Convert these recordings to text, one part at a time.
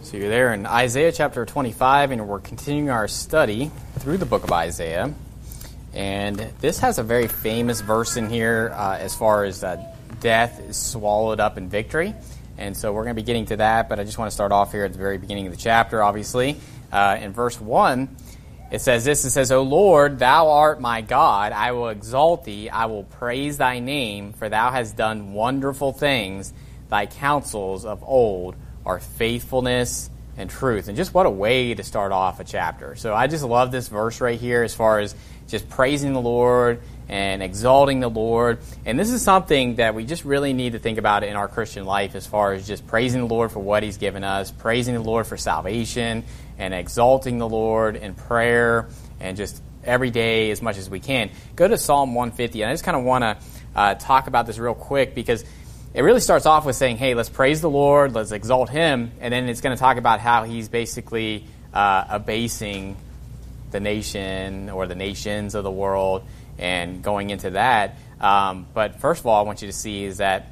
So you're there in Isaiah chapter 25, and we're continuing our study through the book of Isaiah. And this has a very famous verse in here as far as death is swallowed up in victory. And so we're going to be getting to that, but I just want to start off here at the very beginning of the chapter, obviously. In verse 1, it says this, it says, O Lord, thou art my God, I will exalt thee, I will praise thy name, for thou hast done wonderful things, thy counsels of old are faithfulness and truth. And just what a way to start off a chapter. So I just love this verse right here as far as just praising the Lord and exalting the Lord. And this is something that we just really need to think about in our Christian life as far as just praising the Lord for what He's given us, praising the Lord for salvation, and exalting the Lord in prayer, and just every day as much as we can. Go to Psalm 150, and I just kind of want to talk about this real quick because it really starts off with saying, hey, let's praise the Lord, let's exalt Him, and then it's going to talk about how He's basically abasing the nation or the nations of the world and going into that. But first of all, I want you to see is that,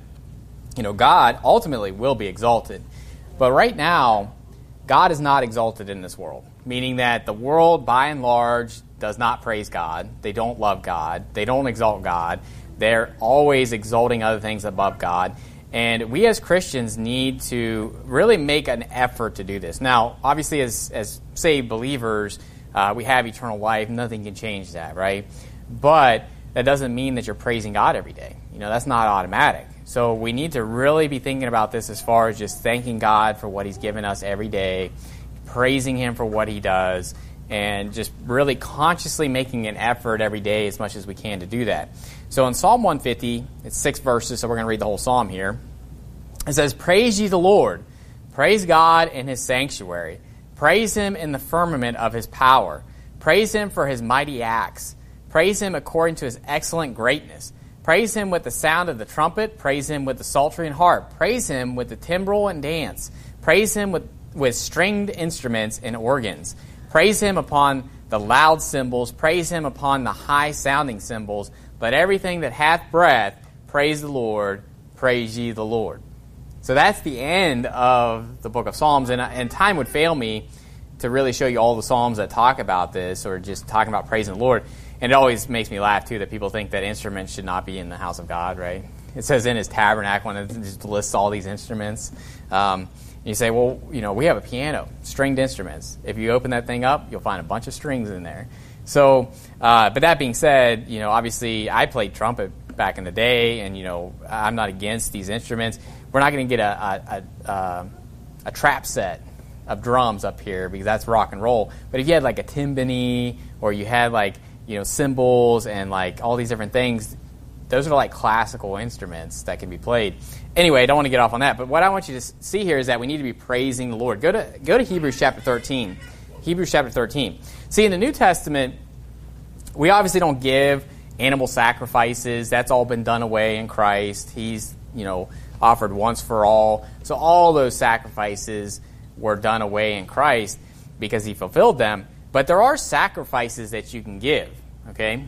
God ultimately will be exalted. But right now, God is not exalted in this world, meaning that the world, by and large, does not praise God. They don't love God. They don't exalt God. They're always exalting other things above God. And we as Christians need to really make an effort to do this. Now, obviously, as saved believers, we have eternal life. Nothing can change that, right? But that doesn't mean that you're praising God every day. That's not automatic. So we need to really be thinking about this as far as just thanking God for what He's given us every day, praising Him for what He does, and just really consciously making an effort every day as much as we can to do that. So in Psalm 150, it's 6 verses, so we're going to read the whole psalm here. It says, Praise ye the Lord. Praise God in His sanctuary. Praise Him in the firmament of His power. Praise Him for His mighty acts. Praise Him according to His excellent greatness. Praise Him with the sound of the trumpet. Praise Him with the psaltery and harp. Praise Him with the timbrel and dance. Praise Him with stringed instruments and organs. Praise Him upon the loud cymbals. Praise Him upon the high-sounding cymbals. Let everything that hath breath praise the Lord. Praise ye the Lord. So that's the end of the book of Psalms. And time would fail me to really show you all the Psalms that talk about this or just talking about praising the Lord. And it always makes me laugh, too, that people think that instruments should not be in the house of God, right? It says in His tabernacle, and it just lists all these instruments. You say, well, we have a piano, stringed instruments. If you open that thing up, you'll find a bunch of strings in there. So, but that being said, obviously I played trumpet back in the day, and, I'm not against these instruments. We're not going to get a trap set of drums up here because that's rock and roll. But if you had like a timpani or you had like, cymbals and like all these different things, those are like classical instruments that can be played. Anyway, I don't want to get off on that, but what I want you to see here is that we need to be praising the Lord. Go to Hebrews chapter 13. Hebrews chapter 13. See, in the New Testament, we obviously don't give animal sacrifices. That's all been done away in Christ. He's, offered once for all. So all those sacrifices were done away in Christ because He fulfilled them. But there are sacrifices that you can give, okay?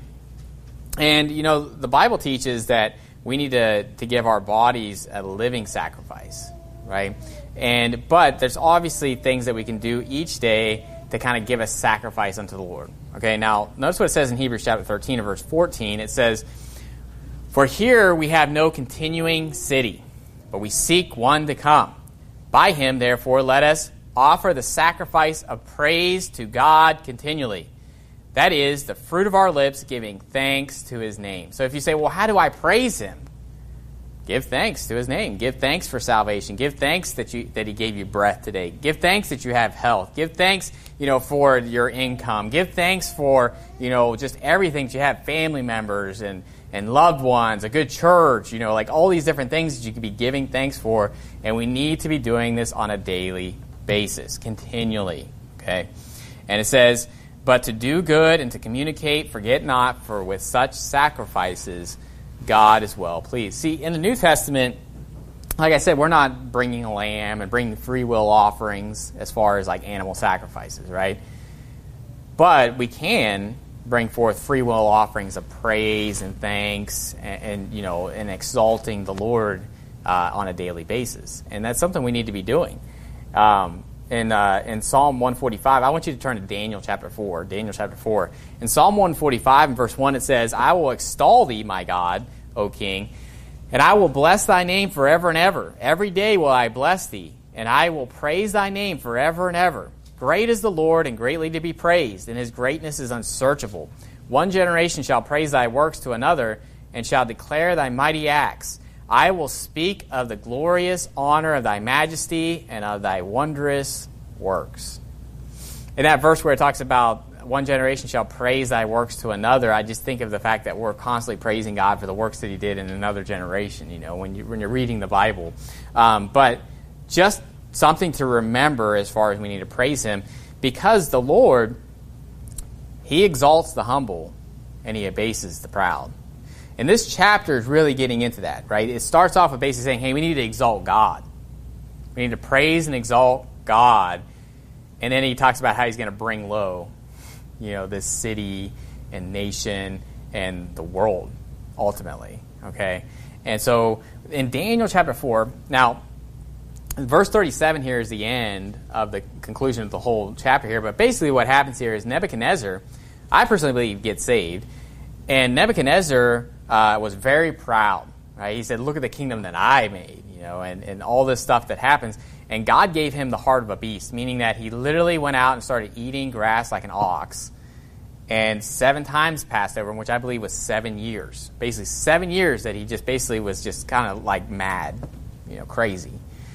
And, the Bible teaches that we need to give our bodies a living sacrifice, right? But there's obviously things that we can do each day to kind of give a sacrifice unto the Lord. Okay, now, notice what it says in Hebrews chapter 13 and verse 14. It says, For here we have no continuing city, but we seek one to come. By Him, therefore, let us offer the sacrifice of praise to God continually. That is, the fruit of our lips, giving thanks to His name. So if you say, well, how do I praise Him? Give thanks to His name. Give thanks for salvation. Give thanks that He gave you breath today. Give thanks that you have health. Give thanks, for your income. Give thanks for, just everything that you have, family members and loved ones, a good church, like all these different things that you could be giving thanks for. And we need to be doing this on a daily basis, continually, okay? And it says, but to do good and to communicate, forget not, for with such sacrifices God is well pleased. See, in the New Testament, like I said, we're not bringing a lamb and bringing free will offerings as far as like animal sacrifices, right? But we can bring forth free will offerings of praise and thanks and exalting the Lord on a daily basis. And that's something we need to be doing. in Psalm 145, I want you to turn to Daniel chapter 4. Daniel chapter 4. In Psalm 145, in verse 1, it says, I will extol thee, my God, O King, and I will bless thy name forever and ever. Every day will I bless thee, and I will praise thy name forever and ever. Great is the Lord, and greatly to be praised, and his greatness is unsearchable. One generation shall praise thy works to another, and shall declare thy mighty acts. I will speak of the glorious honor of thy majesty and of thy wondrous works. In that verse where it talks about one generation shall praise thy works to another, I just think of the fact that we're constantly praising God for the works that he did in another generation, when you're reading the Bible. But just something to remember as far as we need to praise him, because the Lord, he exalts the humble and he abases the proud. And this chapter is really getting into that, right? It starts off with basically saying, hey, we need to exalt God. We need to praise and exalt God. And then he talks about how he's going to bring low, this city and nation and the world, ultimately, okay? And so in Daniel chapter 4, now, verse 37 here is the end of the conclusion of the whole chapter here, but basically what happens here is Nebuchadnezzar, I personally believe, gets saved. And Nebuchadnezzar was very proud, right? He said, look at the kingdom that I made, and all this stuff that happens. And God gave him the heart of a beast, meaning that he literally went out and started eating grass like an ox. And 7 times passed over him, which I believe was 7 years. Basically 7 years that he just basically was just kind of like mad, crazy.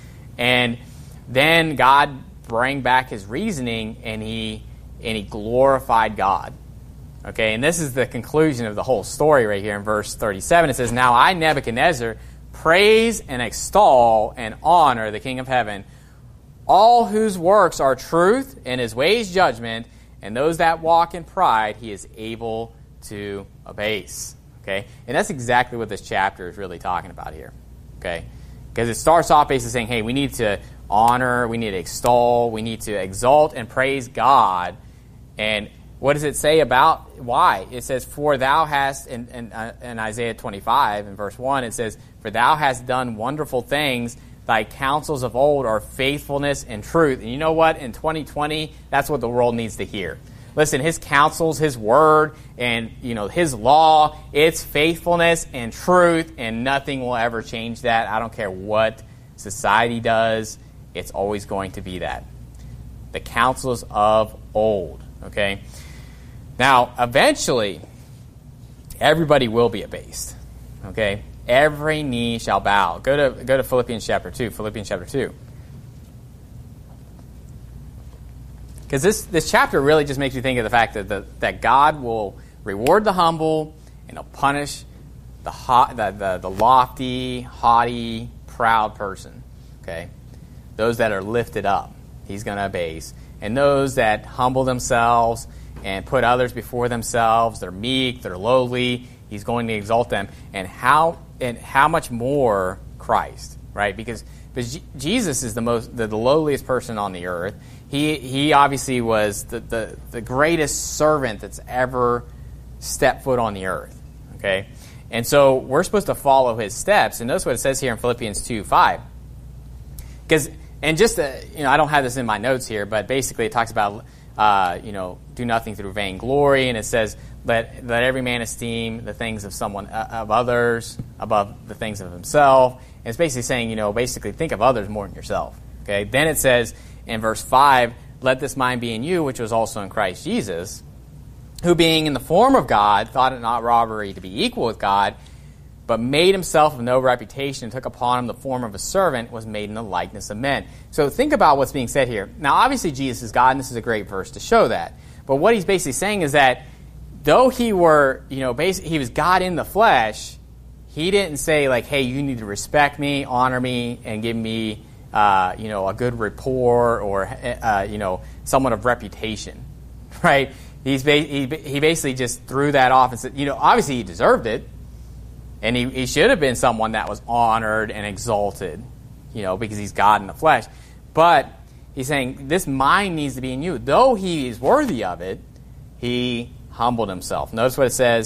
And then God brought back his reasoning, and he glorified God. Okay, and this is the conclusion of the whole story right here in verse 37. It says, Now I, Nebuchadnezzar, praise and extol and honor the King of heaven, all whose works are truth and his ways judgment, and those that walk in pride he is able to abase. Okay, and that's exactly what this chapter is really talking about here. Okay, because it starts off basically saying, hey, we need to honor, we need to extol, we need to exalt and praise God. And what does it say about why? It says, for thou hast, in Isaiah 25, in verse 1, it says, for thou hast done wonderful things, thy counsels of old are faithfulness and truth. And you know what? In 2020, that's what the world needs to hear. Listen, his counsels, his word, and his law, it's faithfulness and truth, and nothing will ever change that. I don't care what society does, it's always going to be that. The counsels of old, okay? Now, eventually, everybody will be abased. Okay? Every knee shall bow. Go to Philippians chapter 2. Philippians chapter 2. Because this chapter really just makes you think of the fact that God will reward the humble and he'll punish the lofty, haughty, proud person. Okay? Those that are lifted up, he's going to abase. And those that humble themselves and put others before themselves, they're meek, they're lowly, he's going to exalt them. And how much more Christ, right? Because Jesus is the lowliest person on the earth. He obviously was the greatest servant that's ever stepped foot on the earth. Okay? And so we're supposed to follow his steps. And notice what it says here in Philippians 2:5. I don't have this in my notes here, but basically it talks about do nothing through vainglory, and it says, let every man esteem the things of others above the things of himself. And it's basically saying, think of others more than yourself. Okay. Then it says in verse 5, let this mind be in you, which was also in Christ Jesus, who being in the form of God, thought it not robbery to be equal with God, but made himself of no reputation, and took upon him the form of a servant, was made in the likeness of men. So think about what's being said here. Now, obviously, Jesus is God, and this is a great verse to show that. But what he's basically saying is that though he was God in the flesh, he didn't say, like, hey, you need to respect me, honor me, and give me, a good rapport or, someone of reputation, right? He basically just threw that off and said, obviously he deserved it. And he should have been someone that was honored and exalted, because he's God in the flesh. But he's saying this mind needs to be in you. Though he is worthy of it, he humbled himself. Notice what it says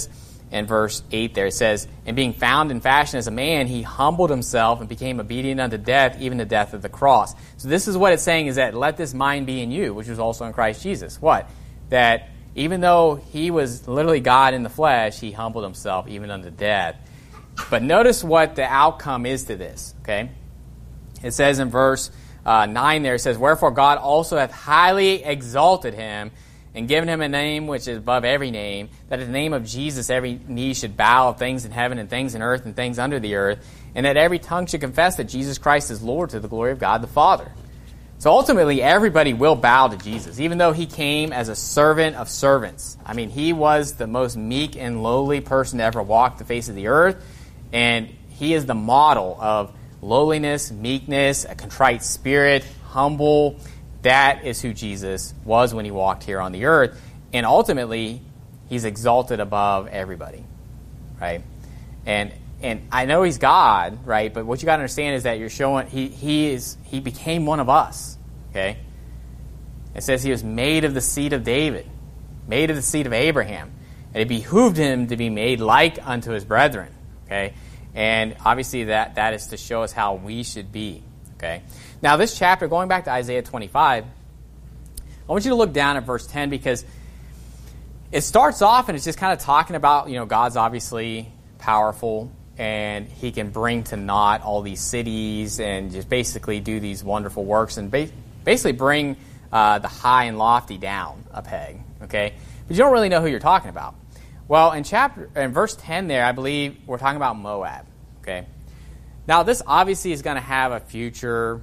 in verse 8 there. It says, "And being found in fashion as a man, he humbled himself and became obedient unto death, even the death of the cross." So this is what it's saying, is that let this mind be in you, which was also in Christ Jesus. What? That even though he was literally God in the flesh, he humbled himself even unto death. But notice what the outcome is to this, okay? It says in verse 9 there, it says, "Wherefore God also hath highly exalted him, and given him a name which is above every name, that in the name of Jesus every knee should bow, of things in heaven and things in earth and things under the earth, and that every tongue should confess that Jesus Christ is Lord, to the glory of God the Father." So ultimately, everybody will bow to Jesus, even though he came as a servant of servants. I mean, he was the most meek and lowly person to ever walk the face of the earth, and he is the model of lowliness, meekness, a contrite spirit, humble. That is who Jesus was when he walked here on the earth. And ultimately, he's exalted above everybody, right? And I know he's God, right? But what you got to understand is that you're showing he became one of us, okay? It says he was made of the seed of David, made of the seed of Abraham. And it behooved him to be made like unto his brethren, okay? And obviously that is to show us how we should be, okay? Now this chapter, going back to Isaiah 25, I want you to look down at verse 10, because it starts off and it's just kind of talking about, God's obviously powerful and he can bring to naught all these cities and just basically do these wonderful works and basically bring the high and lofty down a peg, okay? But you don't really know who you're talking about. Well, in verse 10 there, I believe we're talking about Moab, okay? Now, this obviously is going to have a future,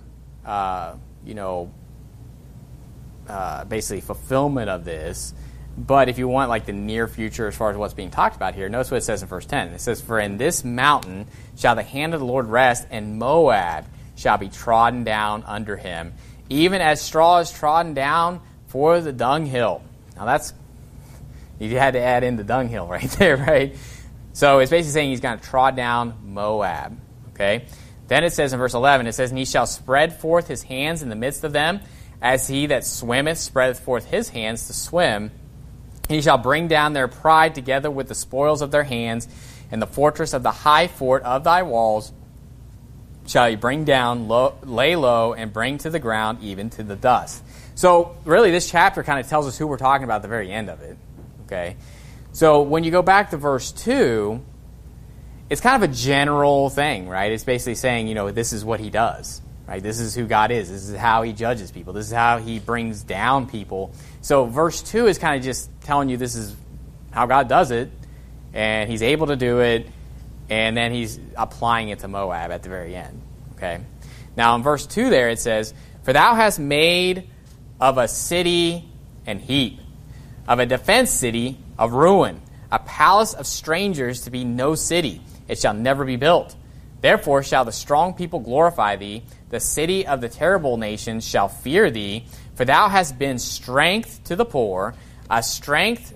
basically fulfillment of this. But if you want like the near future as far as what's being talked about here, notice what it says in verse 10. It says, "For in this mountain shall the hand of the Lord rest, and Moab shall be trodden down under him, even as straw is trodden down for the dunghill." Now you had to add in the dunghill right there, right? So it's basically saying he's going to trod down Moab, okay? Then it says in verse 11, it says, "And he shall spread forth his hands in the midst of them, as he that swimmeth spreadeth forth his hands to swim. He shall bring down their pride together with the spoils of their hands, and the fortress of the high fort of thy walls shall he bring down, lay low, and bring to the ground, even to the dust." So really this chapter kind of tells us who we're talking about at the very end of it, okay? So when you go back to verse 2, it's kind of a general thing, right? It's basically saying, this is what he does, right? This is who God is. This is how he judges people. This is how he brings down people. So verse 2 is kind of just telling you this is how God does it, and he's able to do it, and then he's applying it to Moab at the very end, okay? Now in verse 2 there it says, "For thou hast made of a city an heap, of a defense city of ruin, a palace of strangers to be no city. It shall never be built. Therefore shall the strong people glorify thee. The city of the terrible nations shall fear thee. For thou hast been strength to the poor, a strength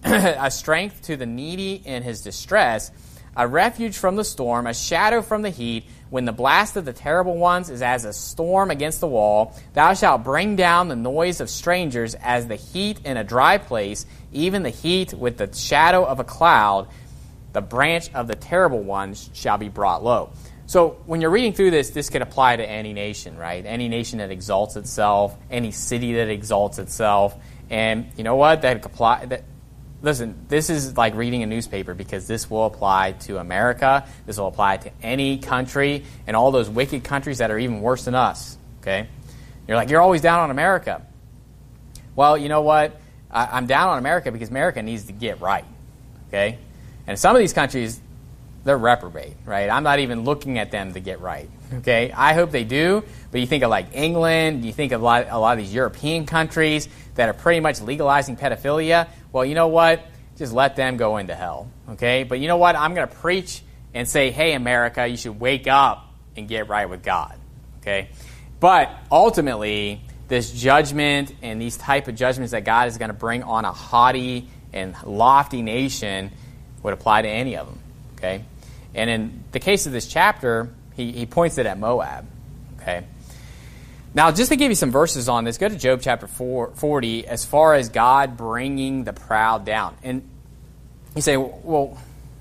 to the needy in his distress, a refuge from the storm, a shadow from the heat. When the blast of the terrible ones is as a storm against the wall, thou shalt bring down the noise of strangers as the heat in a dry place, even the heat with the shadow of a cloud. The branch of the terrible ones shall be brought low." So when you're reading through this could apply to any nation, right? Any nation that exalts itself, any city that exalts itself. And you know what? Listen, this is like reading a newspaper, because this will apply to America. This will apply to any country and all those wicked countries that are even worse than us, okay? You're like, you're always down on America. Well, you know what? I'm down on America because America needs to get right, okay? And some of these countries, they're reprobate, right? I'm not even looking at them to get right, okay? I hope they do, but you think of like England, you think of a lot of these European countries that are pretty much legalizing pedophilia. Well, you know what? Just let them go into hell, okay? But you know what? I'm going to preach and say, hey, America, you should wake up and get right with God, okay? But ultimately, this judgment and these type of judgments that God is going to bring on a haughty and lofty nation would apply to any of them, okay? And in the case of this chapter, he points it at Moab, okay? Now, just to give you some verses on this, go to Job chapter 40 as far as God bringing the proud down. And you say, well,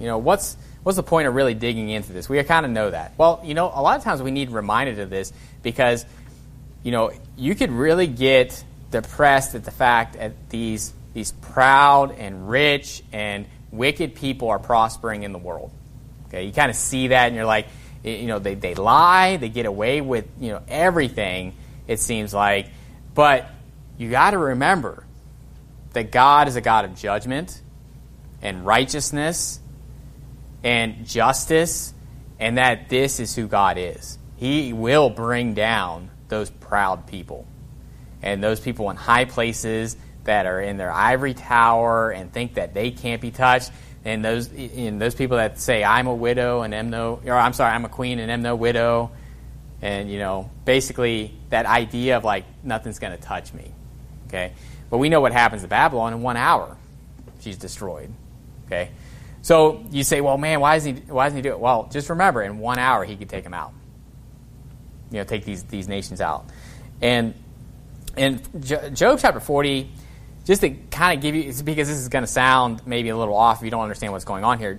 What's the point of really digging into this? We kind of know that. Well, a lot of times we need reminded of this because, you could really get depressed at the fact that these proud and rich and wicked people are prospering in the world. Okay, you kind of see that, and you're like, they lie, they get away with everything. It seems like, but you got to remember that God is a God of judgment and righteousness and justice, and that this is who God is. He will bring down those proud people and those people in high places that are in their ivory tower and think that they can't be touched, and those people that say, I'm a widow and I'm a queen and am no widow, and basically that idea of like nothing's going to touch me. Okay, but we know what happens to Babylon in 1 hour. She's destroyed. Okay, so you say, well, man, why doesn't he do it? Well, just remember, in 1 hour he could take them out. Take these nations out. And in Job chapter 40, just to kind of give you, because this is going to sound maybe a little off if you don't understand what's going on here,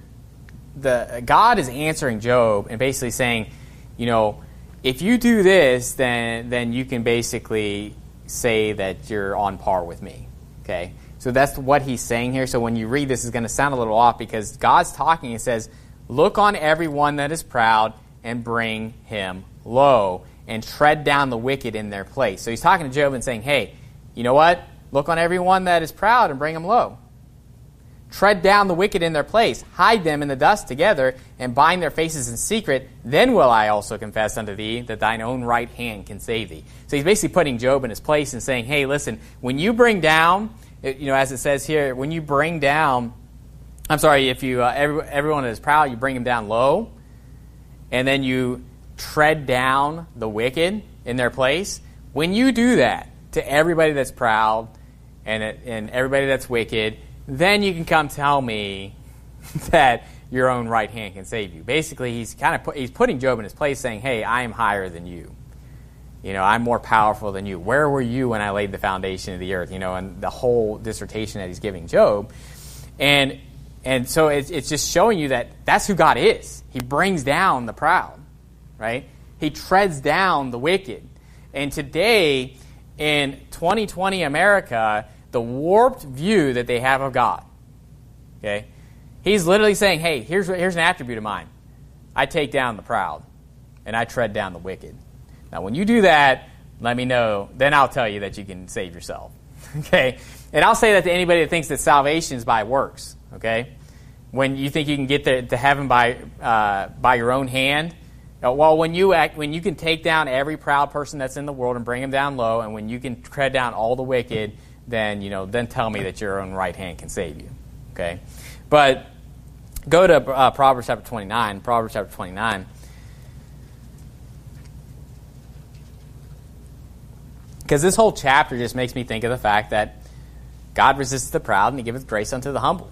God is answering Job and basically saying, if you do this, then you can basically say that you're on par with me. Okay? So that's what he's saying here. So when you read this, it's going to sound a little off because God's talking. It says, look on everyone that is proud and bring him low, and tread down the wicked in their place. So he's talking to Job and saying, hey, you know what? Look on everyone that is proud and bring them low. Tread down the wicked in their place. Hide them in the dust together and bind their faces in secret. Then will I also confess unto thee that thine own right hand can save thee. So he's basically putting Job in his place and saying, hey, listen, when you bring down, as it says here, when you bring down, if you everyone that is proud, you bring them down low, and then you tread down the wicked in their place. When you do that to everybody that's proud and everybody that's wicked, then you can come tell me that your own right hand can save you. Basically, he's putting Job in his place, saying, hey, I am higher than you. I'm more powerful than you. Where were you when I laid the foundation of the earth? And the whole dissertation that he's giving Job. And so it's just showing you that that's who God is. He brings down the proud, right? He treads down the wicked. And today, in 2020 America, the warped view that they have of God, okay? He's literally saying, hey, here's an attribute of mine. I take down the proud, and I tread down the wicked. Now, when you do that, let me know. Then I'll tell you that you can save yourself, okay? And I'll say that to anybody that thinks that salvation is by works, okay? When you think you can get to heaven by your own hand, well, when you can take down every proud person that's in the world and bring them down low, and when you can tread down all the wicked, then tell me that your own right hand can save you, okay? But go to Proverbs chapter 29. Proverbs chapter 29. Because this whole chapter just makes me think of the fact that God resists the proud and he giveth grace unto the humble.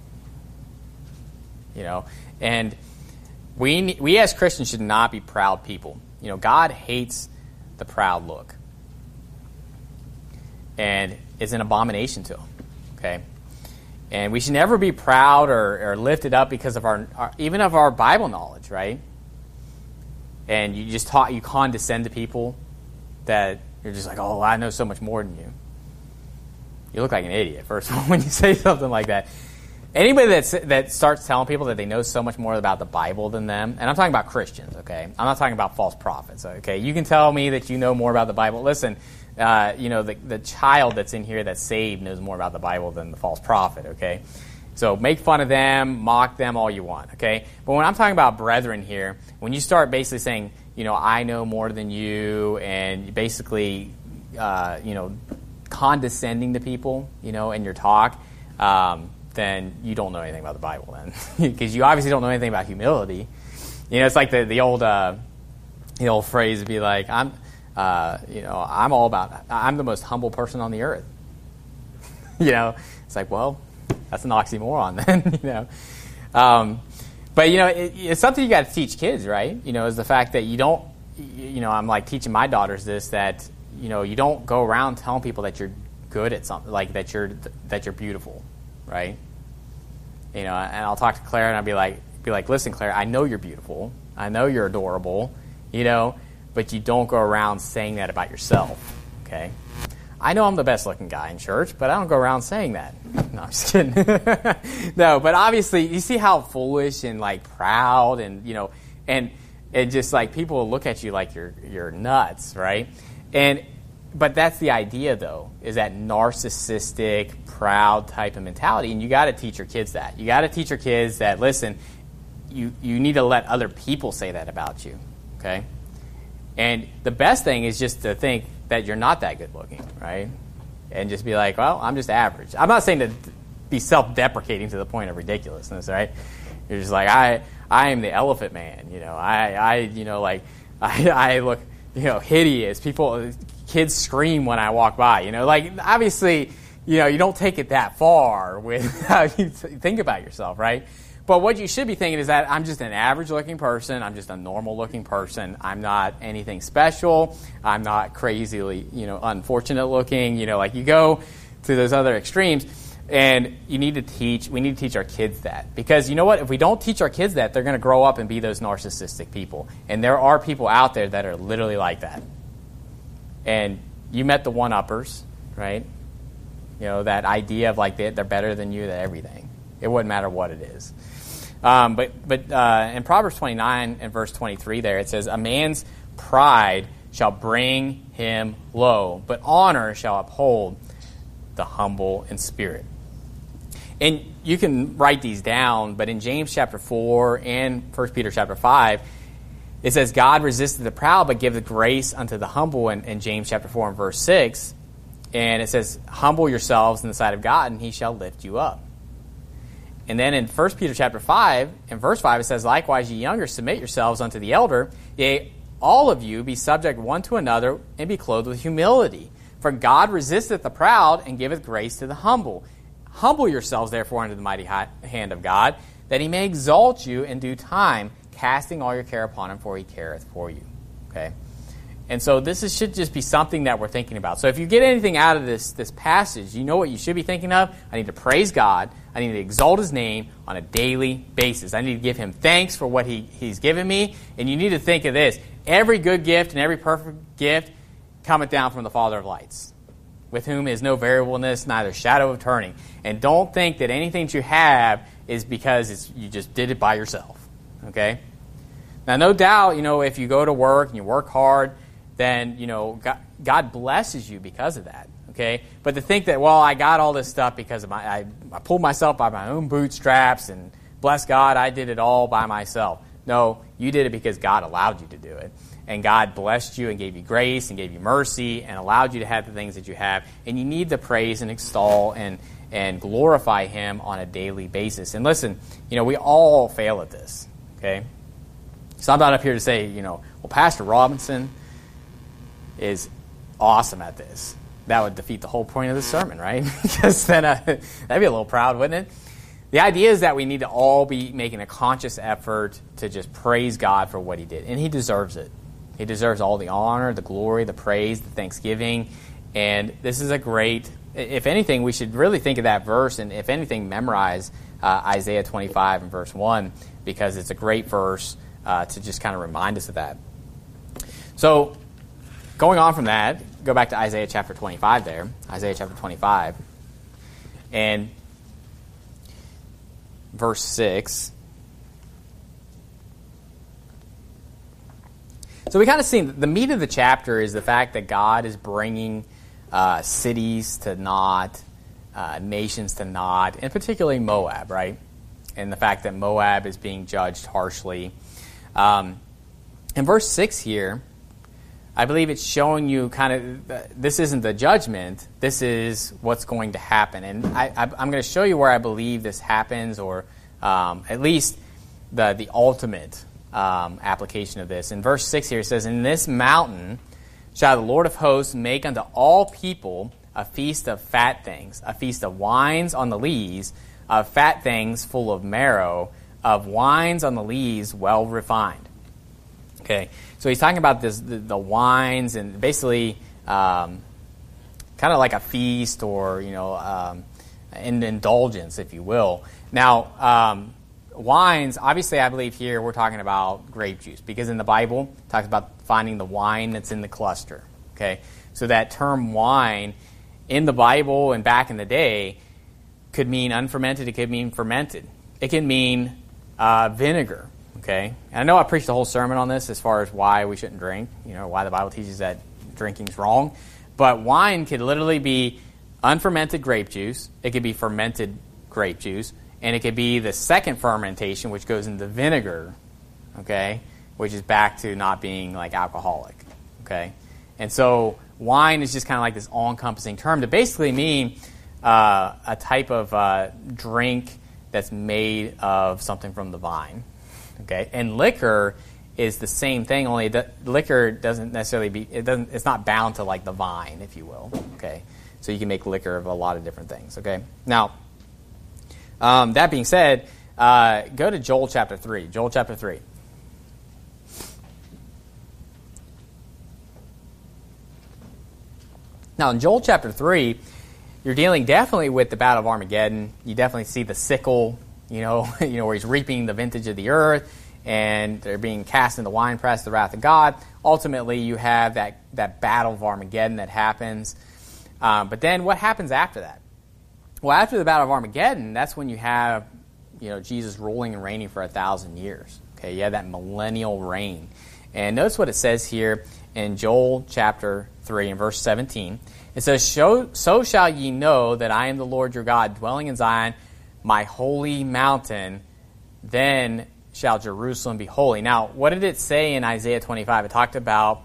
And we as Christians should not be proud people. God hates the proud look. And it's an abomination to him. Okay? And we should never be proud or lifted up because of even of our Bible knowledge, right? And you condescend to people that you're just like, oh, I know so much more than you. You look like an idiot, first of all, when you say something like that. Anybody that starts telling people that they know so much more about the Bible than them, and I'm talking about Christians, okay? I'm not talking about false prophets, okay? You can tell me that you know more about the Bible. Listen, the child that's in here that's saved knows more about the Bible than the false prophet, okay? So make fun of them, mock them all you want, okay? But when I'm talking about brethren here, when you start basically saying, I know more than you, and basically, condescending to people, in your talk, then you don't know anything about the Bible then. Because you obviously don't know anything about humility. It's like the old phrase would be like, I'm the most humble person on the earth. It's like, well, that's an oxymoron then, But, it's something you got to teach kids, right? Is the fact that you don't, I'm like teaching my daughters this, that, you don't go around telling people that you're good at something, like that you're beautiful, right? and I'll talk to Claire, and I'll be like, listen, Claire, I know you're beautiful. I know you're adorable, but you don't go around saying that about yourself, okay? I know I'm the best-looking guy in church, but I don't go around saying that. No, I'm just kidding. No, but obviously, you see how foolish and, proud and, and just, people will look at you like you're nuts, right? But that's the idea, though, is that narcissistic, proud type of mentality, and you got to teach your kids that. You got to teach your kids that, listen, you need to let other people say that about you, okay? And the best thing is just to think that you're not that good looking, right? And just be like, well, I'm just average. I'm not saying to be self-deprecating to the point of ridiculousness, right? You're just like, I am the elephant man, I look, hideous. Kids scream when I walk by, obviously, you don't take it that far with how you think about yourself, right? But what you should be thinking is that I'm just an average-looking person. I'm just a normal-looking person. I'm not anything special. I'm not crazily, unfortunate-looking. You go to those other extremes, and we need to teach our kids that. Because you know what? If we don't teach our kids that, they're going to grow up and be those narcissistic people. And there are people out there that are literally like that. And you met the one-uppers, right? That idea of they're better than you, that everything. It wouldn't matter what it is. But in Proverbs 29 and verse 23 there, it says, a man's pride shall bring him low, but honor shall uphold the humble in spirit. And you can write these down, but in James chapter 4 and 1 Peter chapter 5, it says, God resisted the proud, but giveth grace unto the humble in James chapter 4 and verse 6. And it says, humble yourselves in the sight of God, and he shall lift you up. And then in 1 Peter chapter 5, in verse 5, it says, likewise, ye younger, submit yourselves unto the elder. Yea, all of you be subject one to another, and be clothed with humility. For God resisteth the proud, and giveth grace to the humble. Humble yourselves, therefore, under the mighty hand of God, that he may exalt you in due time, casting all your care upon him, for he careth for you. Okay? And so should just be something that we're thinking about. So if you get anything out of this passage, you know what you should be thinking of? I need to praise God. I need to exalt his name on a daily basis. I need to give him thanks for what he's given me. And you need to think of this. Every good gift and every perfect gift cometh down from the Father of lights, with whom is no variableness, neither shadow of turning. And don't think that anything that you have is because you just did it by yourself. Okay? Now, no doubt, if you go to work and you work hard, then, God blesses you because of that, okay? But to think that, I got all this stuff because of I pulled myself by my own bootstraps, and bless God, I did it all by myself. No, you did it because God allowed you to do it. And God blessed you and gave you grace and gave you mercy and allowed you to have the things that you have. And you need to praise and extol and glorify him on a daily basis. And listen, we all fail at this, okay? So I'm not up here to say, Pastor Robinson is awesome at this. That would defeat the whole point of the sermon, right? Because then that'd be a little proud, wouldn't it? The idea is that we need to all be making a conscious effort to just praise God for what he did. And he deserves it. He deserves all the honor, the glory, the praise, the thanksgiving. And this is a great, if anything, we should really think of that verse, and if anything, memorize Isaiah 25 and verse 1, because it's a great verse to just kind of remind us of that. So, going on from that, go back to Isaiah chapter 25 there. Isaiah chapter 25. And verse 6. So we kind of see the meat of the chapter is the fact that God is bringing cities to naught, nations to naught, and particularly Moab, right? And the fact that Moab is being judged harshly. In verse 6 here, I believe it's showing you kind of, this isn't the judgment, this is what's going to happen. And I'm going to show you where I believe this happens, or at least the ultimate application of this. In verse 6 here it says, in this mountain shall the Lord of hosts make unto all people a feast of fat things, a feast of wines on the lees, of fat things full of marrow, of wines on the lees well refined. Okay, so he's talking about the wines, and basically kind of like a feast, or an indulgence, if you will. Now, wines, obviously I believe here we're talking about grape juice, because in the Bible it talks about finding the wine that's in the cluster. Okay, so that term wine in the Bible and back in the day could mean unfermented, it could mean fermented. It can mean vinegar. Okay, and I know I preached a whole sermon on this as far as why we shouldn't drink, why the Bible teaches that drinking's wrong. But wine could literally be unfermented grape juice. It could be fermented grape juice. And it could be the second fermentation, which goes into vinegar, okay, which is back to not being like alcoholic, okay. And so wine is just kind of like this all-encompassing term to basically mean a type of drink that's made of something from the vine, okay. And liquor is the same thing, only liquor doesn't necessarily it's not bound to like the vine, if you will, okay. So you can make liquor of a lot of different things, okay. Now, that being said, go to Joel chapter 3. Joel chapter 3. Now, in Joel chapter 3, you're dealing definitely with the Battle of Armageddon. You definitely see the sickle, where he's reaping the vintage of the earth, and they're being cast in the winepress, the wrath of God. Ultimately, you have that Battle of Armageddon that happens. But then what happens after that? Well, after the Battle of Armageddon, that's when you have, Jesus ruling and reigning for 1,000 years. Okay, you have that millennial reign. And notice what it says here in Joel chapter 3 and verse 17. It says, So shall ye know that I am the Lord your God, dwelling in Zion, my holy mountain. Then shall Jerusalem be holy. Now, what did it say in Isaiah 25? It talked about,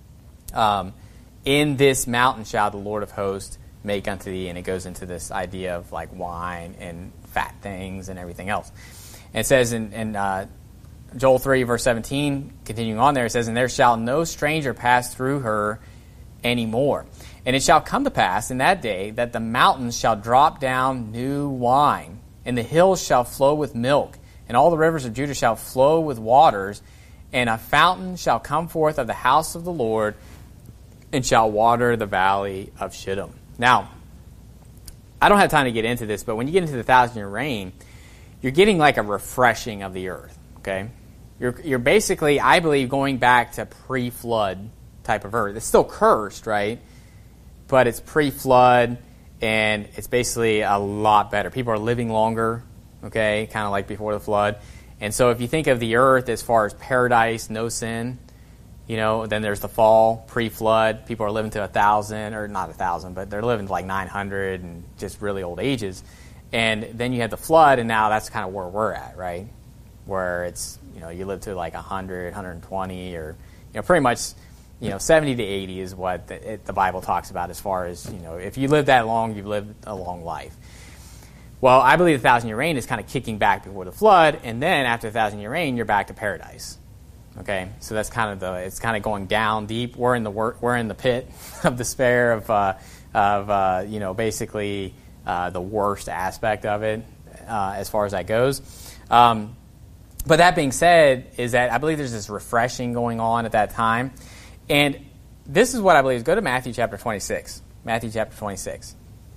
in this mountain shall the Lord of hosts make unto thee, and it goes into this idea of like wine and fat things and everything else. And it says in Joel 3 verse 17, continuing on there, it says, And there shall no stranger pass through her anymore. And it shall come to pass in that day that the mountains shall drop down new wine, and the hills shall flow with milk, and all the rivers of Judah shall flow with waters, and a fountain shall come forth of the house of the Lord, and shall water the valley of Shittim. Now, I don't have time to get into this, but when you get into the 1,000-year reign, you're getting like a refreshing of the earth, okay? You're basically, I believe, going back to pre-flood type of earth. It's still cursed, right? But it's pre-flood, and it's basically a lot better. People are living longer, okay, kind of like before the flood. And so if you think of the earth as far as paradise, no sin, then there's the fall, pre-flood. People are living to 1,000, or not 1,000, but they're living to like 900 and just really old ages. And then you have the flood, and now that's kind of where we're at, right? Where it's, you live to like 100, 120, or, pretty much, 70 to 80 is what the Bible talks about as far as, if you live that long, you've lived a long life. Well, I believe the 1,000-year reign is kind of kicking back before the flood, and then after the 1,000-year reign, you're back to paradise. Okay, so that's kind of it's kind of going down deep. We're in the pit of despair of basically the worst aspect of it as far as that goes. But that being said, is that I believe there's this refreshing going on at that time, and this is what I believe. Go to Matthew chapter 26. Matthew chapter 26.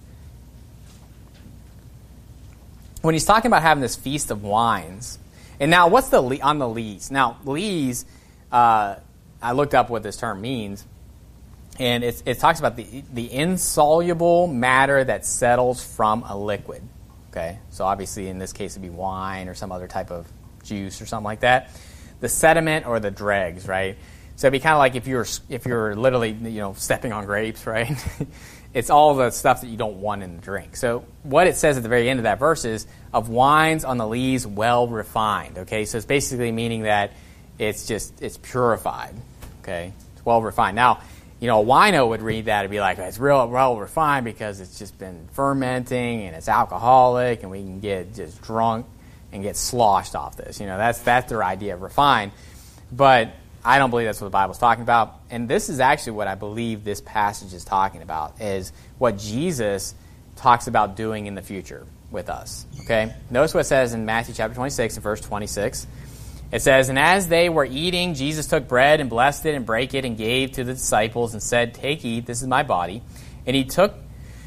When he's talking about having this feast of wines. And now, what's on the lees? Now, lees, I looked up what this term means, and it talks about the insoluble matter that settles from a liquid. Okay, so obviously in this case it'd be wine or some other type of juice or something like that. The sediment or the dregs, right? So it'd be kind of like if you're literally stepping on grapes, right? It's all the stuff that you don't want in the drink. So what it says at the very end of that verse is, of wines on the lees well refined. Okay, so it's basically meaning that it's purified. Okay, it's well refined. Now, a wino would read that and be like, it's real well refined because it's just been fermenting and it's alcoholic and we can get just drunk and get sloshed off this. That's their idea of refined. But I don't believe that's what the Bible's talking about. And this is actually what I believe this passage is talking about, is what Jesus talks about doing in the future with us. Okay? Notice what it says in Matthew chapter 26 and verse 26. It says, And as they were eating, Jesus took bread and blessed it and brake it and gave to the disciples and said, Take, eat, this is my body. And he took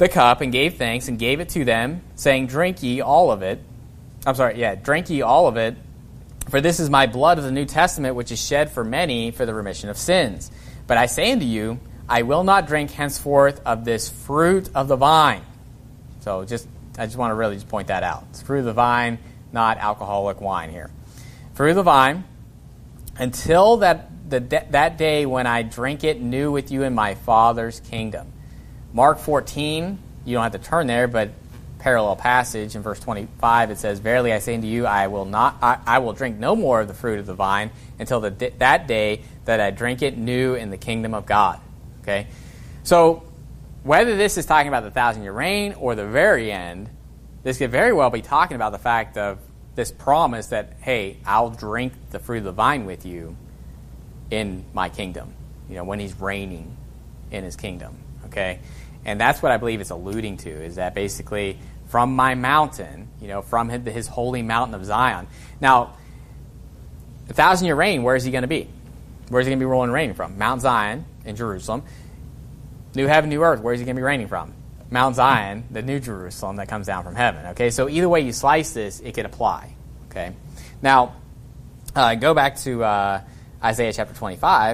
the cup and gave thanks and gave it to them, saying, drink ye all of it. Drink ye all of it, for this is my blood of the New Testament, which is shed for many for the remission of sins. But I say unto you, I will not drink henceforth of this fruit of the vine. So I just want to really just point that out. It's fruit of the vine, not alcoholic wine here. Fruit of the vine, until that day when I drink it new with you in my Father's kingdom. Mark 14, you don't have to turn there, but parallel passage in verse 25, it says, verily I say unto you, I will drink no more of the fruit of the vine until that day that I drink it new in the kingdom of God. Okay? So whether this is talking about the 1,000-year reign or the very end, this could very well be talking about the fact of this promise that, hey, I'll drink the fruit of the vine with you in my kingdom, when he's reigning in his kingdom. Okay? And that's what I believe it's alluding to, is that basically from my mountain, from his holy mountain of Zion. Now, the 1,000-year reign, where is he going to be? Where is he going to be ruling and reigning from? Mount Zion in Jerusalem. New heaven, new earth, where is he going to be reigning from? Mount Zion, the new Jerusalem that comes down from heaven. Okay, so either way you slice this, it could apply. Okay, now go back to Isaiah chapter 25.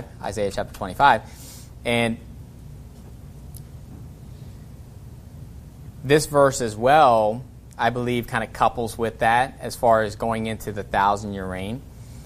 And this verse as well, I believe, kind of couples with that as far as going into the 1,000-year reign.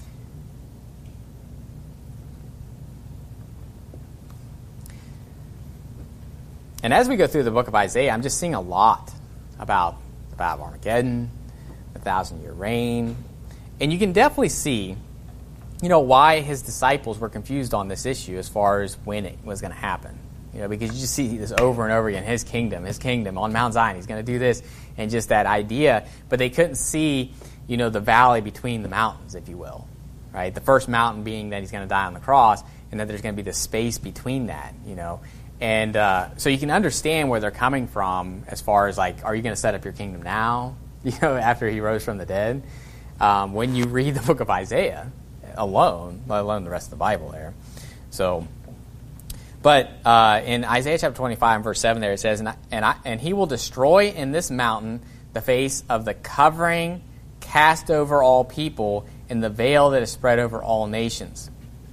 And as we go through the book of Isaiah, I'm just seeing a lot about the Battle of Armageddon, the 1,000-year reign. And you can definitely see, why his disciples were confused on this issue as far as when it was going to happen. Because you just see this over and over again, his kingdom on Mount Zion, he's going to do this, and just that idea. But they couldn't see, the valley between the mountains, if you will. Right? The first mountain being that he's going to die on the cross, and that there's going to be the space between that, And so you can understand where they're coming from as far as, like, are you going to set up your kingdom now, after he rose from the dead? When you read the book of Isaiah alone, let alone the rest of the Bible there. So, but in Isaiah chapter 25 and verse 7 there it says, and he will destroy in this mountain the face of the covering cast over all people and the veil that is spread over all nations.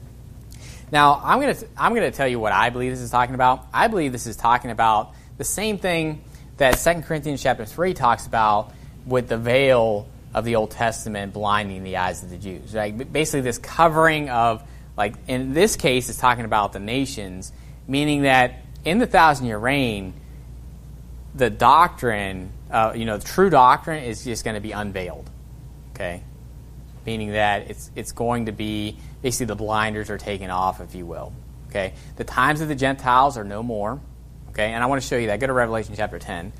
Now, I'm going to tell you what I believe this is talking about. I believe this is talking about the same thing that 2 Corinthians chapter 3 talks about with the veil of the Old Testament blinding the eyes of the Jews. Right? Basically, this covering of, like, in this case, it's talking about the nations, meaning that in the 1,000-year reign, the doctrine, the true doctrine is just going to be unveiled. Okay? Meaning that it's going to be, basically the blinders are taken off, if you will. Okay? The times of the Gentiles are no more. Okay? And I want to show you that. Go to Revelation chapter 10.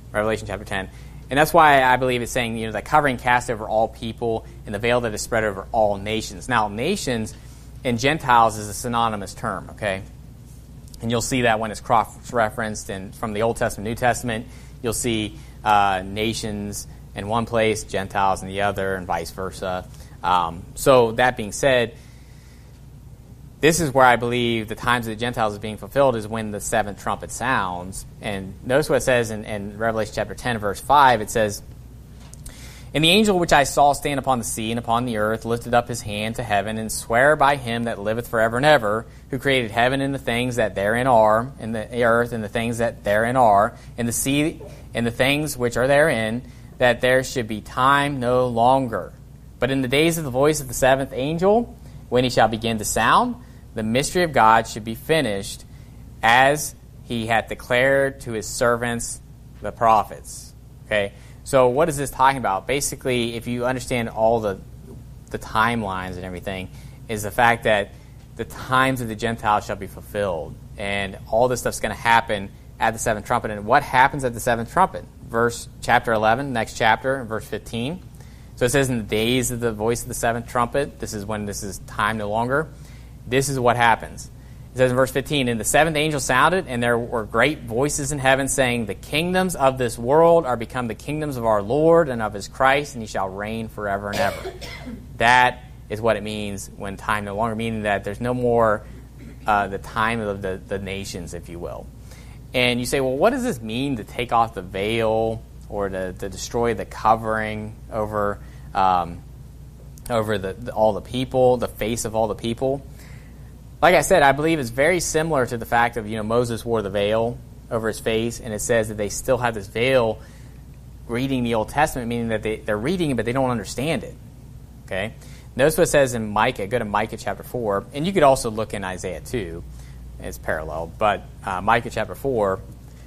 And that's why I believe it's saying, the covering cast over all people and the veil that is spread over all nations. Now, nations and Gentiles is a synonymous term, okay? And you'll see that when it's cross-referenced from the Old Testament, New Testament, you'll see nations in one place, Gentiles in the other, and vice versa. So that being said, this is where I believe the times of the Gentiles is being fulfilled is when the seventh trumpet sounds. And notice what it says in Revelation chapter 10, verse 5. It says, and the angel which I saw stand upon the sea and upon the earth lifted up his hand to heaven and sware by him that liveth forever and ever, who created heaven and the things that therein are, and the earth and the things that therein are, and the sea and the things which are therein, that there should be time no longer. But in the days of the voice of the seventh angel, when he shall begin to sound, the mystery of God should be finished, as he hath declared to his servants, the prophets. Okay? So what is this talking about? Basically, if you understand all the timelines and everything, is the fact that the times of the Gentiles shall be fulfilled. And all this stuff's going to happen at the seventh trumpet. And what happens at the seventh trumpet? Chapter 11, next chapter, verse 15. So it says, in the days of the voice of the seventh trumpet, this is when this is time no longer. This is what happens. It says in verse 15, and the seventh angel sounded, and there were great voices in heaven saying, the kingdoms of this world are become the kingdoms of our Lord and of his Christ, and he shall reign forever and ever. That is what it means when time no longer, meaning that there's no more the time of the nations, if you will. And you say, well, what does this mean to take off the veil or to destroy the covering over all the people, the face of all the people? Like I said, I believe it's very similar to the fact of, Moses wore the veil over his face, and it says that they still have this veil reading the Old Testament, meaning that they're reading it, but they don't understand it. Okay? Notice what it says in Micah. Go to Micah chapter 4, and you could also look in Isaiah 2. It's parallel, but Micah chapter 4.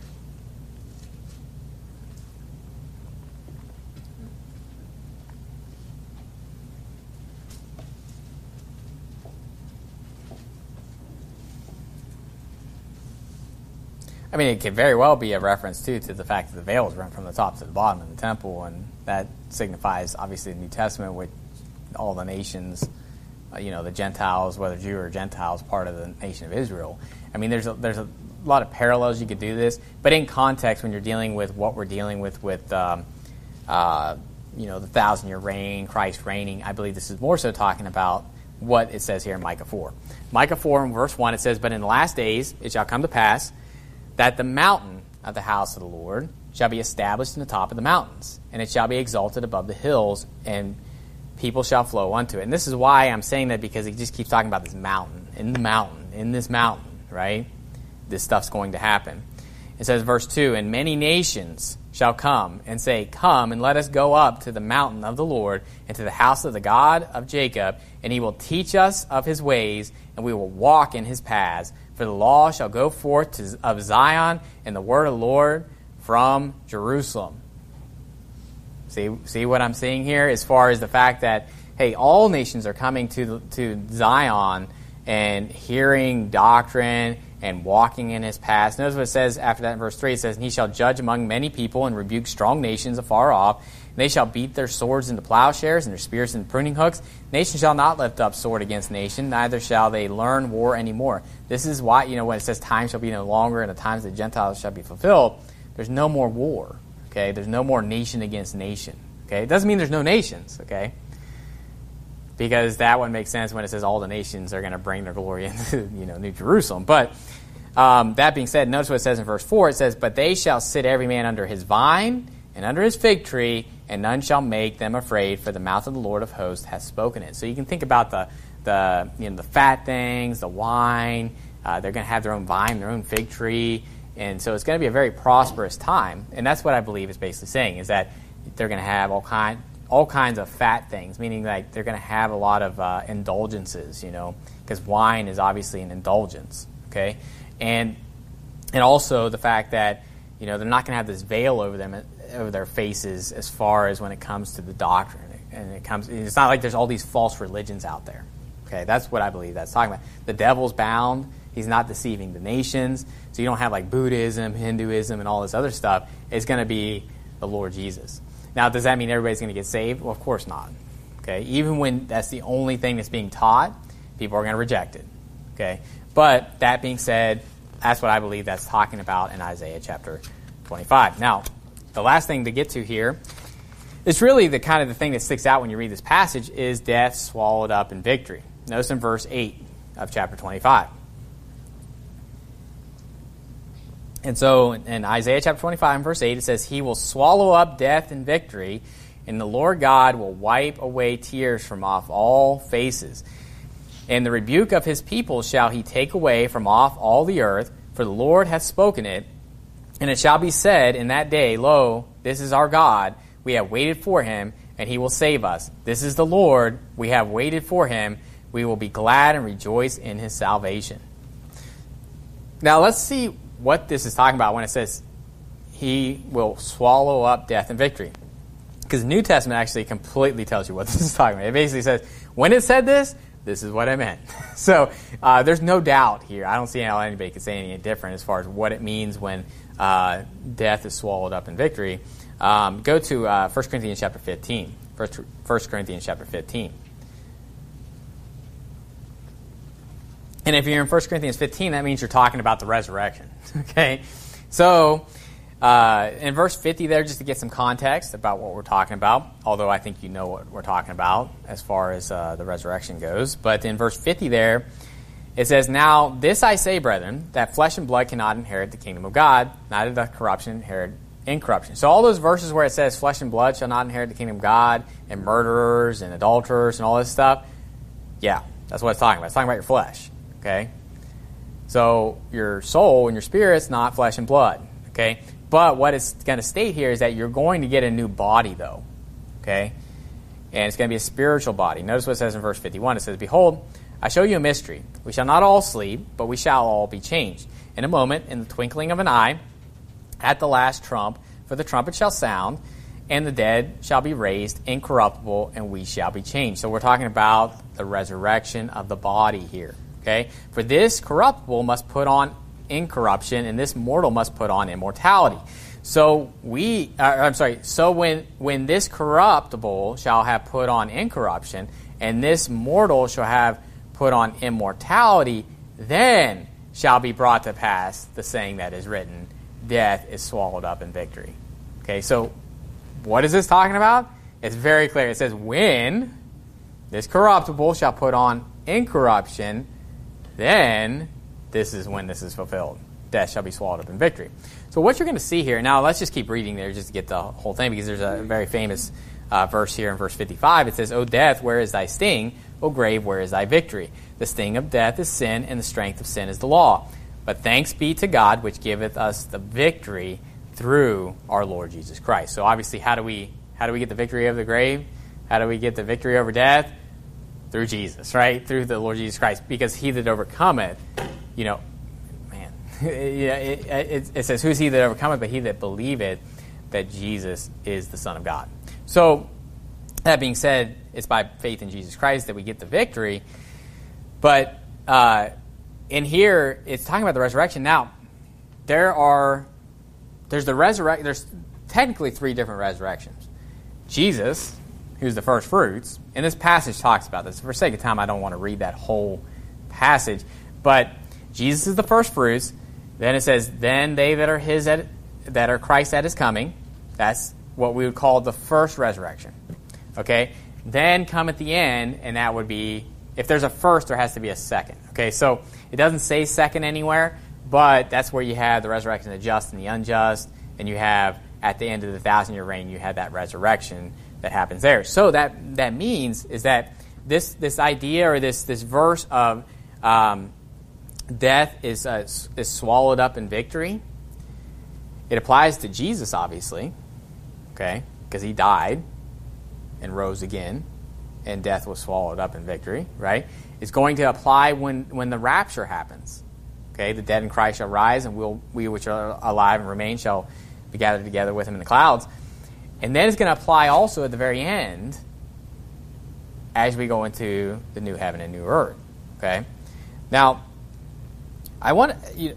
I mean, it could very well be a reference, too, to the fact that the veil is rent from the top to the bottom in the temple, and that signifies, obviously, the New Testament with all the nations, the Gentiles, whether Jew or Gentiles, part of the nation of Israel. I mean, there's a lot of parallels you could do this, but in context, when you're dealing with what we're dealing with the 1,000-year reign, Christ reigning, I believe this is more so talking about what it says here in Micah 4. Micah 4, in verse 1, it says, "But in the last days it shall come to pass that the mountain of the house of the Lord shall be established in the top of the mountains, and it shall be exalted above the hills, and people shall flow unto it." And this is why I'm saying that, because he just keeps talking about this mountain, in this mountain, right? This stuff's going to happen. It says, verse 2, "And many nations shall come and say, Come, and let us go up to the mountain of the Lord, and to the house of the God of Jacob, and he will teach us of his ways, and we will walk in his paths. For the law shall go forth of Zion, and the word of the Lord from Jerusalem." See what I'm seeing here as far as the fact that, hey, all nations are coming to Zion and hearing doctrine and walking in his paths. Notice what it says after that in verse 3. It says, "And he shall judge among many people and rebuke strong nations afar off. And they shall beat their swords into plowshares and their spears into pruning hooks. Nation shall not lift up sword against nation, neither shall they learn war anymore." This is why, when it says time shall be no longer and the times of the Gentiles shall be fulfilled, there's no more war. Okay? There's no more nation against nation. Okay? It doesn't mean there's no nations. Okay? Because that one makes sense when it says all the nations are going to bring their glory into New Jerusalem. But that being said, notice what it says in verse 4. It says, "But they shall sit every man under his vine and under his fig tree, and none shall make them afraid, for the mouth of the Lord of hosts hath spoken it." So you can think about the fat things, the wine. They're going to have their own vine, their own fig tree. And so it's going to be a very prosperous time. And that's what I believe is basically saying, is that they're going to have all kinds of fat things, meaning like they're going to have a lot of indulgences, because wine is obviously an indulgence, okay? And also the fact that, they're not going to have this veil over their faces as far as when it comes to the doctrine. And it's not like there's all these false religions out there, okay? That's what I believe that's talking about. The devil's bound. He's not deceiving the nations. So you don't have like Buddhism, Hinduism, and all this other stuff. It's going to be the Lord Jesus. Now, does that mean everybody's going to get saved? Well, of course not. Okay, even when that's the only thing that's being taught, people are going to reject it. Okay, but that being said, that's what I believe that's talking about in Isaiah chapter 25. Now, the last thing to get to here is really the kind of the thing that sticks out when you read this passage is death swallowed up in victory. Notice in verse 8 of chapter 25. And so in Isaiah chapter 25 and verse 8, it says, "He will swallow up death in victory, and the Lord God will wipe away tears from off all faces. And the rebuke of his people shall he take away from off all the earth, for the Lord hath spoken it. And it shall be said in that day, Lo, this is our God, we have waited for him, and he will save us. This is the Lord, we have waited for him, we will be glad and rejoice in his salvation." Now let's see what this is talking about when it says he will swallow up death and victory. Because the New Testament actually completely tells you what this is talking about. It basically says, when it said this is what I meant. So there's no doubt here. I don't see how anybody could say anything different as far as what it means when death is swallowed up in victory. Go to 1 Corinthians chapter 15. 1 Corinthians chapter 15. And if you're in 1 Corinthians 15, that means you're talking about the resurrection. Okay? So, in verse 50 there, just to get some context about what we're talking about, although I think you know what we're talking about as far as the resurrection goes. But in verse 50 there, It says, "Now this I say, brethren, that flesh and blood cannot inherit the kingdom of God, neither doth corruption inherit incorruption." So all those verses where it says flesh and blood shall not inherit the kingdom of God, and murderers and adulterers and all this stuff, yeah, that's what it's talking about. It's talking about your flesh, okay? So your soul and your spirit's not flesh and blood, okay? But what it's going to state here is that you're going to get a new body, though, okay? And it's going to be a spiritual body. Notice what it says in verse 51. It says, "Behold, I show you a mystery. We shall not all sleep, but we shall all be changed. In a moment, in the twinkling of an eye, at the last trump, for the trumpet shall sound, and the dead shall be raised incorruptible, and we shall be changed." So we're talking about the resurrection of the body here, okay? "For this corruptible must put on incorruption, and this mortal must put on immortality." So So when this corruptible shall have put on incorruption, and this mortal shall have put on immortality, then shall be brought to pass the saying that is written, "Death is swallowed up in victory." Okay, so what is this talking about? It's very clear. It says, when this corruptible shall put on incorruption, then this is when this is fulfilled. Death shall be swallowed up in victory. So what you're going to see here, now let's just keep reading there just to get the whole thing, because there's a very famous verse here in verse 55. It says, "O death, where is thy sting? O grave, where is thy victory? The sting of death is sin, and the strength of sin is the law. But thanks be to God, which giveth us the victory through our Lord Jesus Christ." So obviously, how do we get the victory over the grave? How do we get the victory over death? Through Jesus, right? Through the Lord Jesus Christ. Because he that overcometh, it says, "Who's he that overcometh but he that believeth that Jesus is the Son of God." So, that being said, it's by faith in Jesus Christ that we get the victory. But in here, it's talking about the resurrection. Now, there's technically three different resurrections. Jesus, who's the first fruits, and this passage talks about this. For sake of time, I don't want to read that whole passage. But Jesus is the first fruits. Then it says, "Then they that are Christ at his coming." That's what we would call the first resurrection. Okay? Then come at the end, and that would be, if there's a first, there has to be a second. Okay, so it doesn't say second anywhere, but that's where you have the resurrection of the just and the unjust, and you have, at the end of the 1,000-year reign, you have that resurrection that happens there. So that means is that this idea, or this verse of death is swallowed up in victory, it applies to Jesus, obviously, okay, because he died and rose again, and death was swallowed up in victory, right? It's going to apply when the rapture happens. Okay, the dead in Christ shall rise, and we which are alive and remain shall be gathered together with him in the clouds. And then it's going to apply also at the very end as we go into the new heaven and new earth. Okay, now I'm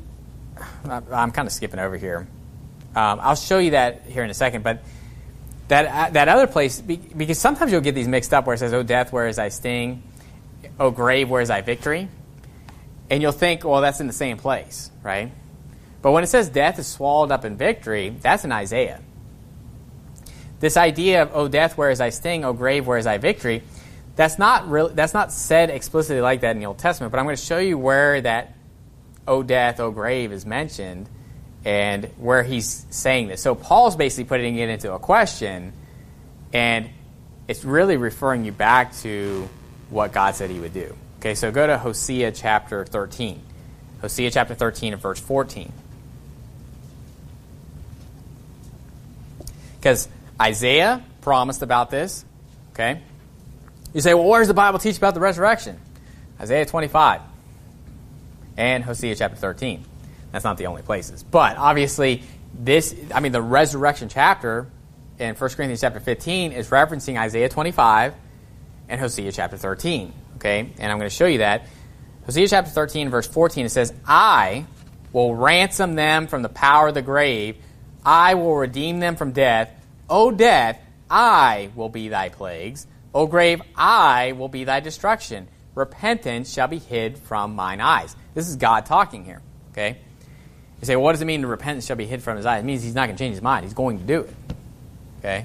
kind of skipping over here. I'll show you that here in a second, but that other place, because sometimes you'll get these mixed up where it says, "O death, where is thy sting? O grave, where is thy victory?" And you'll think, well, that's in the same place, right? But when it says death is swallowed up in victory, that's in Isaiah. This idea of, "O death, where is thy sting? O grave, where is thy victory?" That's not said explicitly like that in the Old Testament, but I'm going to show you where that "O death, O grave" is mentioned and where he's saying this. So Paul's basically putting it into a question, and it's really referring you back to what God said he would do. Okay, so go to Hosea chapter 13. Hosea chapter 13 and verse 14. Because Isaiah promised about this, okay? You say, well, where does the Bible teach about the resurrection? Isaiah 25 and Hosea chapter 13. That's not the only places. But obviously, the resurrection chapter in 1 Corinthians chapter 15 is referencing Isaiah 25 and Hosea chapter 13. Okay, and I'm going to show you that. Hosea chapter 13, verse 14, it says, "I will ransom them from the power of the grave. I will redeem them from death. O death, I will be thy plagues. O grave, I will be thy destruction. Repentance shall be hid from mine eyes." This is God talking here. Okay, you say, well, what does it mean repentance shall be hid from his eyes? It means he's not going to change his mind. He's going to do it. Okay,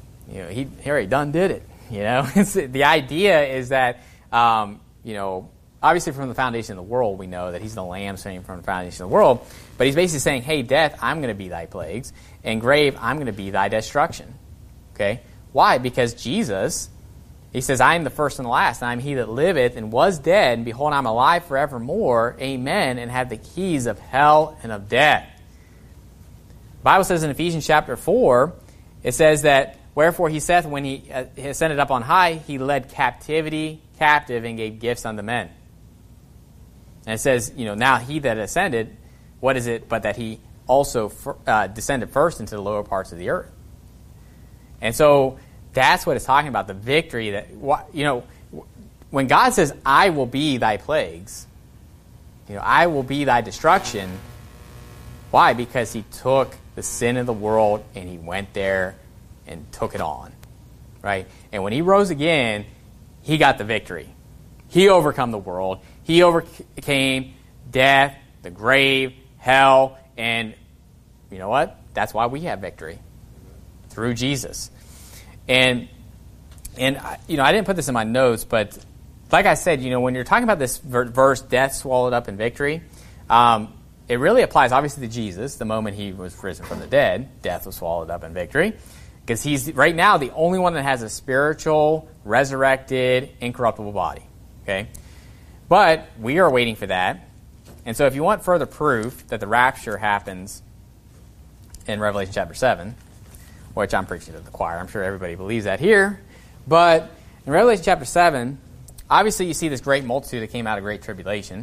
he already done did it. The idea is that, obviously from the foundation of the world, we know that he's the Lamb slain from the foundation of the world. But he's basically saying, hey, death, I'm going to be thy plagues. And grave, I'm going to be thy destruction. Okay? Why? Because Jesus, he says, I am the first and the last, and I am he that liveth and was dead, and behold, I'm alive forevermore. Amen. And have the keys of hell and of death. The Bible says in Ephesians chapter 4, it says that, wherefore he saith, when he ascended up on high, he led captivity captive and gave gifts unto men. And it says, now he that ascended, what is it but that he also descended first into the lower parts of the earth? And so that's what it's talking about, the victory that, when God says, I will be thy plagues, I will be thy destruction. Why? Because he took the sin of the world and he went there and took it on, right? And when he rose again, he got the victory. He overcome the world. He overcame death, the grave, hell, and you know what? That's why we have victory, through Jesus. And I didn't put this in my notes, but like I said, when you're talking about this verse, death swallowed up in victory, it really applies obviously to Jesus. The moment he was risen from the dead, death was swallowed up in victory. Because he's right now the only one that has a spiritual, resurrected, incorruptible body. Okay? But we are waiting for that. And so if you want further proof that the rapture happens in Revelation chapter 7, which I'm preaching to the choir, I'm sure everybody believes that here. But in Revelation chapter 7, obviously you see this great multitude that came out of great tribulation.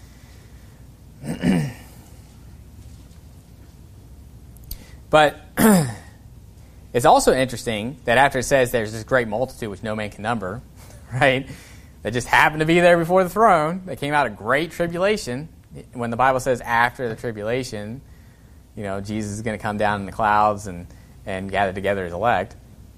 But it's also interesting that after it says there's this great multitude which no man can number, right, that just happened to be there before the throne, that came out of great tribulation. When the Bible says after the tribulation, Jesus is going to come down in the clouds and gather together his elect.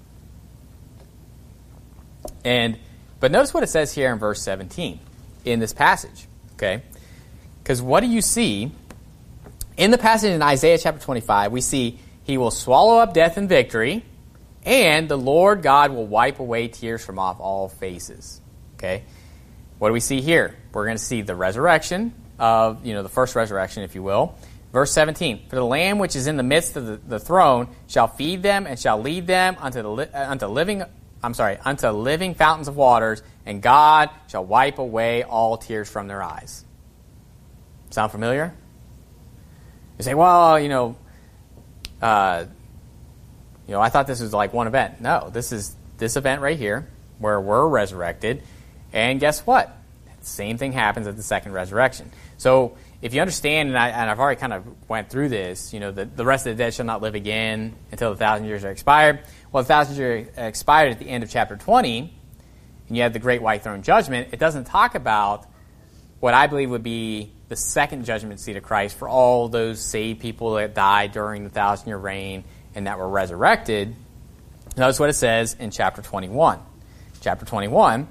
But notice what it says here in verse 17 in this passage, okay? Because what do you see? In the passage in Isaiah chapter 25, we see he will swallow up death in victory, and the Lord God will wipe away tears from off all faces. Okay? What do we see here? We're going to see the resurrection of, the first resurrection, if you will. Verse 17, for the Lamb which is in the midst of the throne shall feed them and shall lead them unto living fountains of waters, and God shall wipe away all tears from their eyes. Sound familiar? You say, well, I thought this was like one event. No, this is this event right here where we're resurrected. And guess what? Same thing happens at the second resurrection. So if you understand, and I've already kind of went through this, the rest of the dead shall not live again until the 1,000 years are expired. Well, the 1,000 years are expired at the end of chapter 20, and you have the great white throne judgment. It doesn't talk about what I believe would be the second judgment seat of Christ for all those saved people that died during the 1,000-year reign and that were resurrected. Notice what it says in chapter 21. Chapter 21.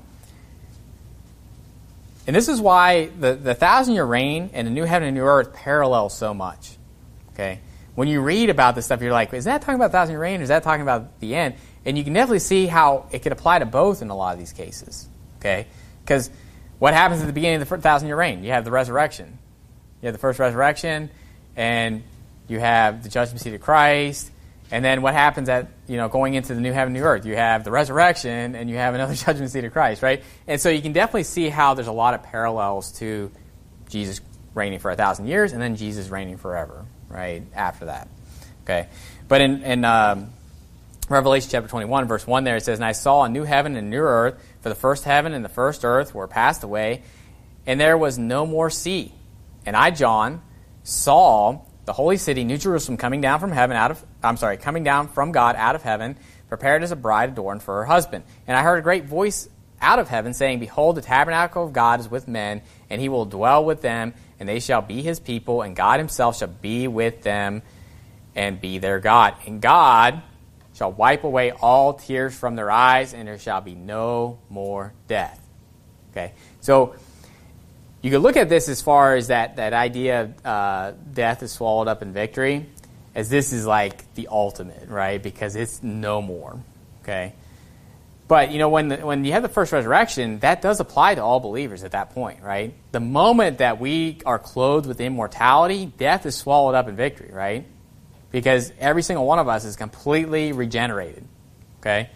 And this is why the 1,000-year reign and the new heaven and new earth parallel so much. Okay? When you read about this stuff, you're like, is that talking about 1,000-year reign or is that talking about the end? And you can definitely see how it could apply to both in a lot of these cases. Okay? Because what happens at the beginning of the 1,000-year reign? You have the resurrection. You have the first resurrection, and you have the judgment seat of Christ. And then what happens at, going into the new heaven, new earth? You have the resurrection, and you have another judgment seat of Christ, right? And so you can definitely see how there's a lot of parallels to Jesus reigning for 1,000 years, and then Jesus reigning forever, right, after that. Okay? But in Revelation chapter 21, verse 1 there, it says, and I saw a new heaven and a new earth, for the first heaven and the first earth were passed away, and there was no more sea. And I, John, saw the holy city, New Jerusalem, coming down from God out of heaven, prepared as a bride adorned for her husband. And I heard a great voice out of heaven saying, behold, the tabernacle of God is with men, and he will dwell with them, and they shall be his people, and God himself shall be with them and be their God. And God shall wipe away all tears from their eyes, and there shall be no more death. Okay? So you could look at this as far as that idea of death is swallowed up in victory, as this is like the ultimate, right? Because it's no more. Okay? But, when you have the first resurrection, that does apply to all believers at that point, right? The moment that we are clothed with immortality, death is swallowed up in victory, right? Because every single one of us is completely regenerated, okay?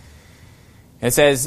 And it says,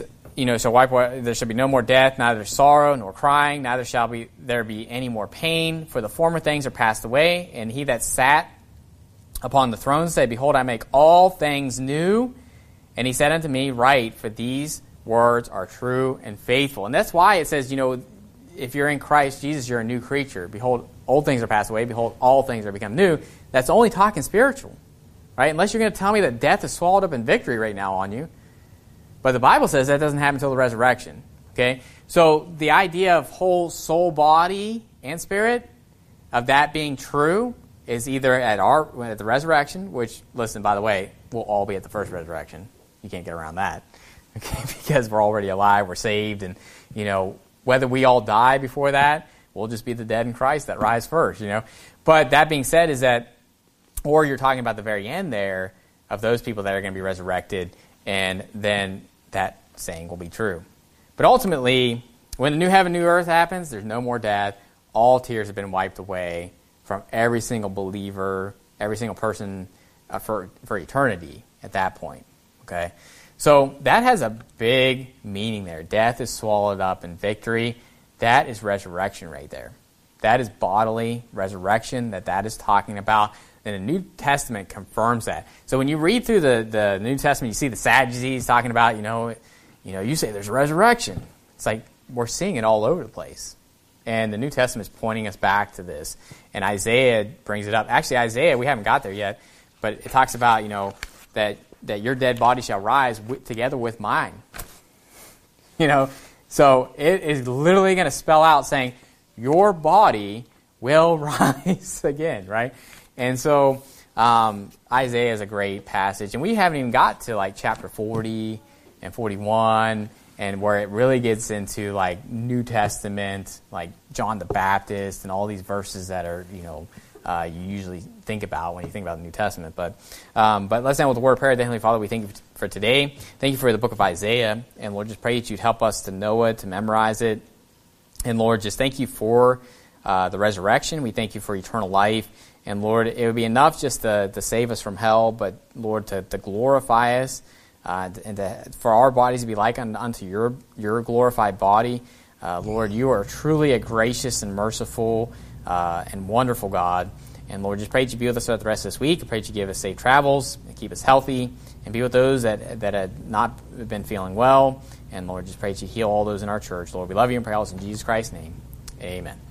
so there shall be no more death, neither sorrow nor crying, neither shall there be any more pain, for the former things are passed away. And he that sat upon the throne said, Behold, I make all things new. And he said unto me, Write, for these words are true and faithful. And that's why it says, if you're in Christ Jesus, you're a new creature. Behold, old things are passed away. Behold, all things are become new. That's only talking spiritual, right? Unless you're going to tell me that death is swallowed up in victory right now on you. But the Bible says that doesn't happen until the resurrection, okay? So the idea of whole soul, body, and spirit, of that being true, is either at the resurrection, which, listen, by the way, we'll all be at the first resurrection. You can't get around that, okay? Because we're already alive, we're saved, and whether we all die before that, we'll just be the dead in Christ that rise first. But that being said, is that, or you're talking about the very end there of those people that are going to be resurrected, and then that saying will be true. But ultimately, when the new heaven, new earth happens, there's no more death. All tears have been wiped away from every single believer, every single person for eternity at that point. Okay, so that has a big meaning there. Death is swallowed up in victory. That is resurrection right there. That is bodily resurrection that is talking about. And the New Testament confirms that. So when you read through the New Testament, you see the Sadducees talking about, you say there's a resurrection. It's like we're seeing it all over the place. And the New Testament is pointing us back to this. And Isaiah brings it up. Actually, Isaiah, we haven't got there yet, but it talks about, that your dead body shall rise together with mine. So it is literally going to spell out saying your body will rise again, right? And so Isaiah is a great passage. And we haven't even got to chapter 40 and 41 and where it really gets into New Testament, like John the Baptist and all these verses that are, you usually think about when you think about the New Testament. But let's end with the word of prayer. Heavenly Father, we thank you for today. Thank you for the book of Isaiah. And Lord, just pray that you'd help us to know it, to memorize it. And Lord, just thank you for the resurrection. We thank you for eternal life. And Lord, it would be enough just to save us from hell, but Lord, to glorify us and for our bodies to be like unto your glorified body. Lord, you are truly a gracious and merciful and wonderful God. And Lord, just pray that you be with us throughout the rest of this week. I pray that you give us safe travels and keep us healthy and be with those that had not been feeling well. And Lord, just pray that you heal all those in our church. Lord, we love you and pray all this in Jesus Christ's name. Amen.